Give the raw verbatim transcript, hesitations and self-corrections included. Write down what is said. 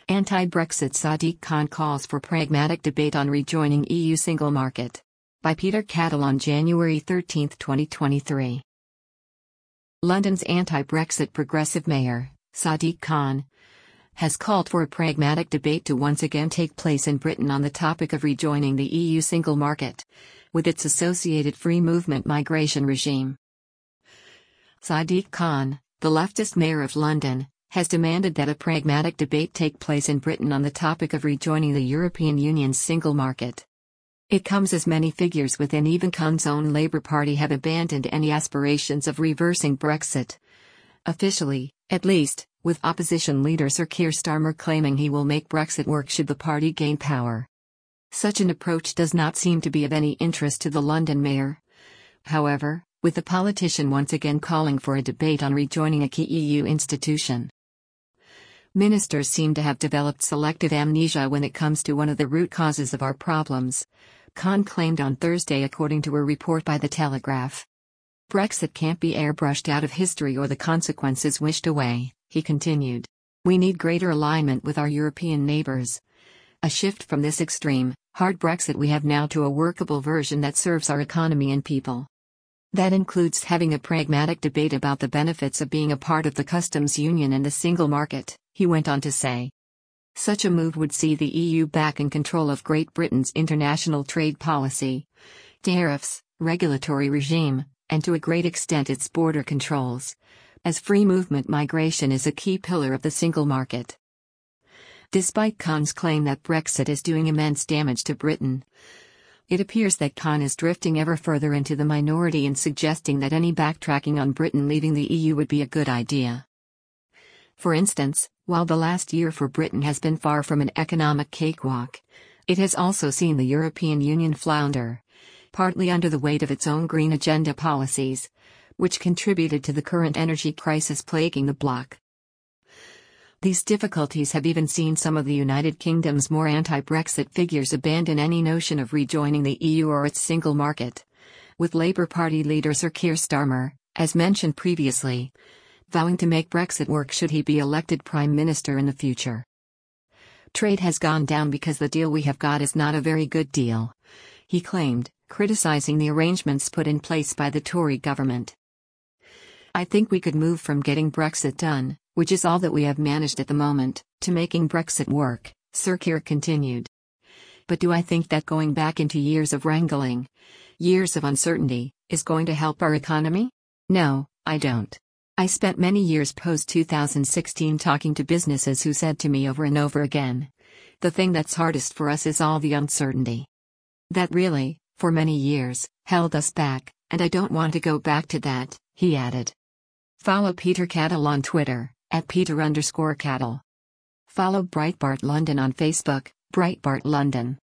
Anti-Brexit Sadiq Khan calls for pragmatic debate on rejoining E U single market. By Peter Cattle on January thirteenth, twenty twenty-three. London's anti-Brexit progressive mayor, Sadiq Khan, has called for a pragmatic debate to once again take place in Britain on the topic of rejoining the E U single market, with its associated free movement migration regime. Sadiq Khan, the leftist mayor of London, has demanded that a pragmatic debate take place in Britain on the topic of rejoining the European Union's single market. It comes as many figures within even Khan's own Labour Party have abandoned any aspirations of reversing Brexit. Officially, at least, with opposition leader Sir Keir Starmer claiming he will make Brexit work should the party gain power. Such an approach does not seem to be of any interest to the London mayor. However, with the politician once again calling for a debate on rejoining a key E U institution. Ministers seem to have developed selective amnesia when it comes to one of the root causes of our problems, Khan claimed on Thursday according to a report by The Telegraph. Brexit can't be airbrushed out of history or the consequences wished away, he continued. We need greater alignment with our European neighbours. A shift from this extreme, hard Brexit we have now to a workable version that serves our economy and people. That includes having a pragmatic debate about the benefits of being a part of the customs union and the single market, he went on to say. Such a move would see the E U back in control of Great Britain's international trade policy, tariffs, regulatory regime, and to a great extent its border controls, as free movement migration is a key pillar of the single market. Despite Khan's claim that Brexit is doing immense damage to Britain, it appears that Khan is drifting ever further into the minority in suggesting that any backtracking on Britain leaving the E U would be a good idea. For instance, while the last year for Britain has been far from an economic cakewalk, it has also seen the European Union flounder, partly under the weight of its own green agenda policies, which contributed to the current energy crisis plaguing the bloc. These difficulties have even seen some of the United Kingdom's more anti-Brexit figures abandon any notion of rejoining the E U or its single market, with Labour Party leader Sir Keir Starmer, as mentioned previously, vowing to make Brexit work should he be elected Prime Minister in the future. Trade has gone down because the deal we have got is not a very good deal, he claimed, criticising the arrangements put in place by the Tory government. I think we could move from getting Brexit done, which is all that we have managed at the moment, to making Brexit work, Sir Keir continued. But do I think that going back into years of wrangling, years of uncertainty, is going to help our economy? No, I don't. I spent many years post two thousand sixteen talking to businesses who said to me over and over again, the thing that's hardest for us is all the uncertainty. That really, for many years, held us back, and I don't want to go back to that, he added. Follow Peter Cattle on Twitter, at Peter underscore Cattle. Follow Breitbart London on Facebook, Breitbart London.